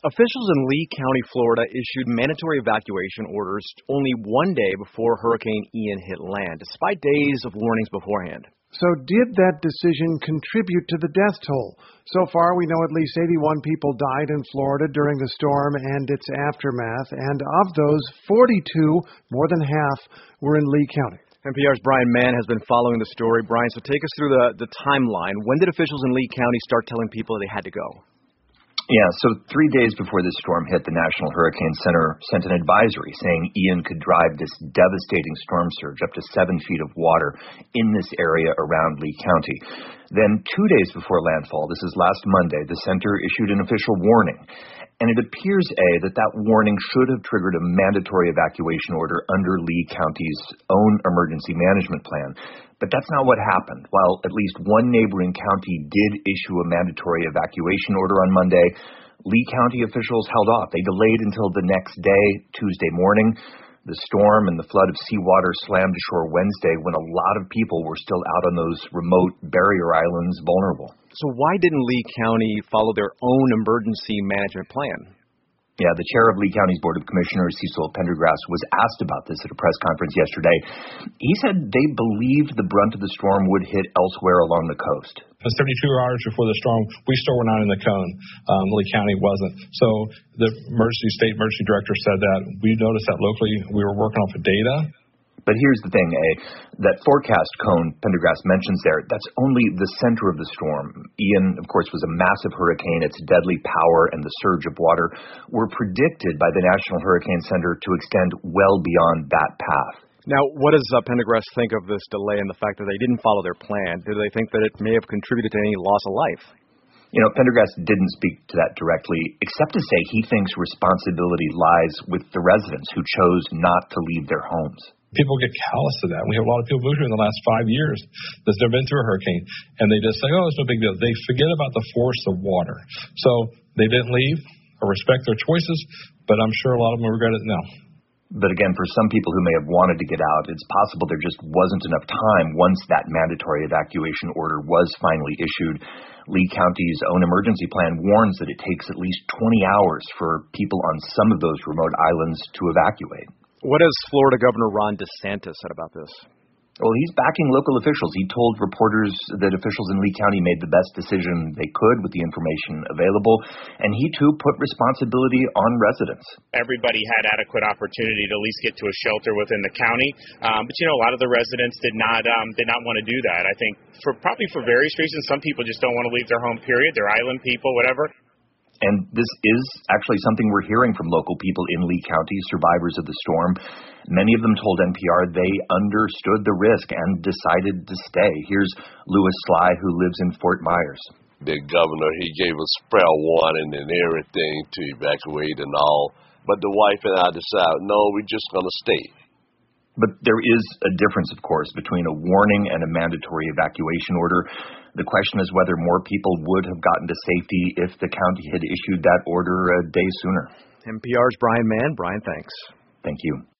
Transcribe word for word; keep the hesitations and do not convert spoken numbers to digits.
Officials in Lee County, Florida, issued mandatory evacuation orders only one day before Hurricane Ian hit land, despite days of warnings beforehand. So did that decision contribute to the death toll? So far, we know at least eighty-one people died in Florida during the storm and its aftermath, and of those, forty-two, more than half, were in Lee County. N P R's Brian Mann has been following the story. Brian, so take us through the, the timeline. When did officials in Lee County start telling people they had to go? Yeah, so three days before this storm hit, the National Hurricane Center sent an advisory saying Ian could drive this devastating storm surge up to seven feet of water in this area around Lee County. Then two days before landfall, this is last Monday, the center issued an official warning. And it appears, A, that that warning should have triggered a mandatory evacuation order under Lee County's own emergency management plan. But that's not what happened. While at least one neighboring county did issue a mandatory evacuation order on Monday, Lee County officials held off. They delayed until the next day, Tuesday morning. The storm and the flood of seawater slammed ashore Wednesday when a lot of people were still out on those remote barrier islands vulnerable. So why didn't Lee County follow their own emergency management plan? Yeah, the chair of Lee County's Board of Commissioners, Cecil Pendergrass, was asked about this at a press conference yesterday. He said they believed the brunt of the storm would hit elsewhere along the coast. seventy-two hours before the storm, we still were not in the cone. Um, Lee County wasn't. So the emergency state emergency director said that. We noticed that locally we were working off of data. But here's the thing, A, that forecast cone Pendergrass mentions there, that's only the center of the storm. Ian, of course, was a massive hurricane. Its deadly power and the surge of water were predicted by the National Hurricane Center to extend well beyond that path. Now, what does uh, Pendergrass think of this delay and the fact that they didn't follow their plan? Do they think that it may have contributed to any loss of life? You know, Pendergrass didn't speak to that directly, except to say he thinks responsibility lies with the residents who chose not to leave their homes. People get callous to that. We have a lot of people moved here in the last five years that's never been through a hurricane, and they just say, oh, it's no big deal. They forget about the force of water. So they didn't leave or respect their choices, but I'm sure a lot of them regret it now. But again, for some people who may have wanted to get out, it's possible there just wasn't enough time once that mandatory evacuation order was finally issued. Lee County's own emergency plan warns that it takes at least twenty hours for people on some of those remote islands to evacuate. What has Florida Governor Ron DeSantis said about this? Well, he's backing local officials. He told reporters that officials in Lee County made the best decision they could with the information available, and he, too, put responsibility on residents. Everybody had adequate opportunity to at least get to a shelter within the county, um, but, you know, a lot of the residents did not um, did not want to do that. I think for probably for various reasons. Some people just don't want to leave their home, period. They're island people, whatever. And this is actually something we're hearing from local people in Lee County, survivors of the storm. Many of them told N P R they understood the risk and decided to stay. Here's Louis Sly, who lives in Fort Myers. The governor, he gave us prayer warning and everything to evacuate and all. But the wife and I decided, no, we're just going to stay. But there is a difference, of course, between a warning and a mandatory evacuation order. The question is whether more people would have gotten to safety if the county had issued that order a day sooner. N P R's Brian Mann. Brian, thanks. Thank you.